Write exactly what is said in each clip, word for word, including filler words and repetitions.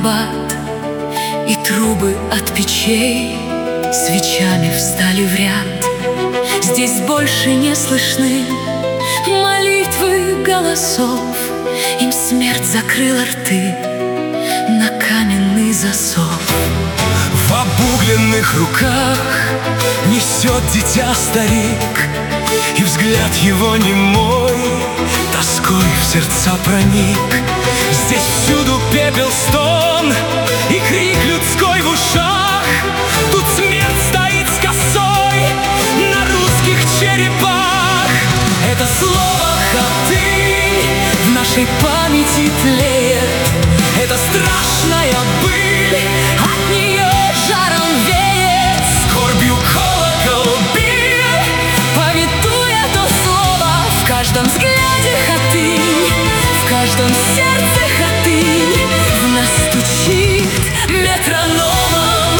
набат, и трубы от печей свечами встали в ряд. Здесь больше не слышны молитвы голосов, им смерть закрыла рты на каменный засов. В обугленных руках несет дитя старик, и взгляд его немой тоской в сердца проник. Здесь всюду пепел, стон и крик людской в ушах. Тут смерть стоит с косой на русских черепах. Это слово «хатынь» в нашей памяти тлеет. Это страшная быль, от нее жаром веет. Скорбью колокол бил, повитуя то слово. В каждом взгляде хатынь, в каждом сердце хатынь в нас стучит метрономом.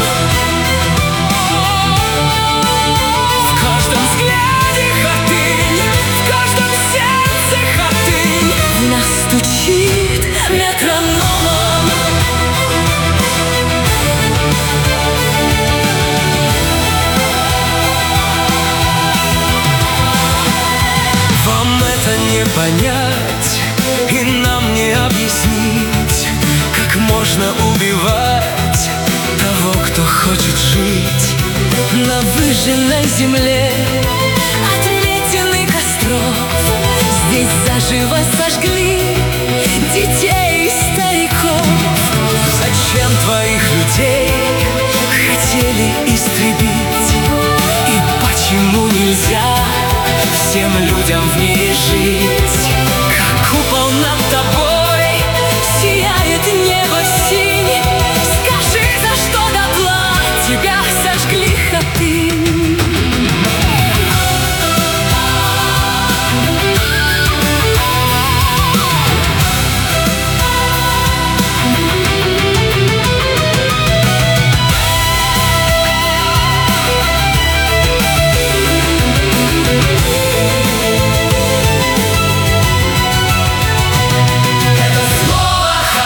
В каждом взгляде хатынь, в каждом сердце хатынь в нас стучит метрономом. Вам это не понять, и нам не объяснить, как можно убивать того, кто хочет жить. На выжженной земле отметины костров здесь заживо сожгли детей и стариков. Зачем твоих людей хотели истребить? И почему нельзя всем людям в мире жить? Как купол над тобой Сияет небо синь, скажи, за что дотла тебя сожгли хатынь?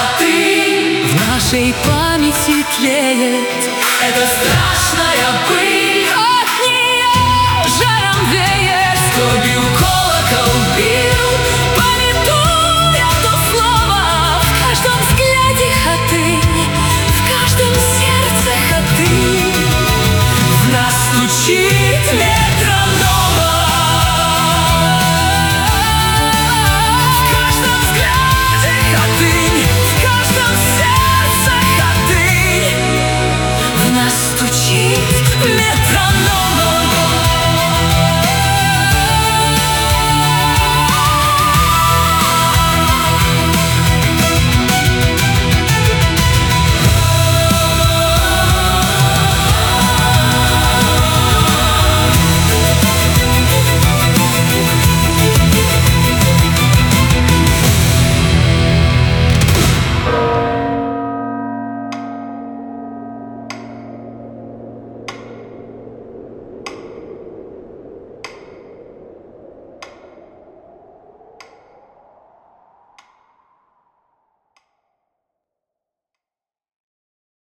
В нашей памяти тлеет. это страшная быль.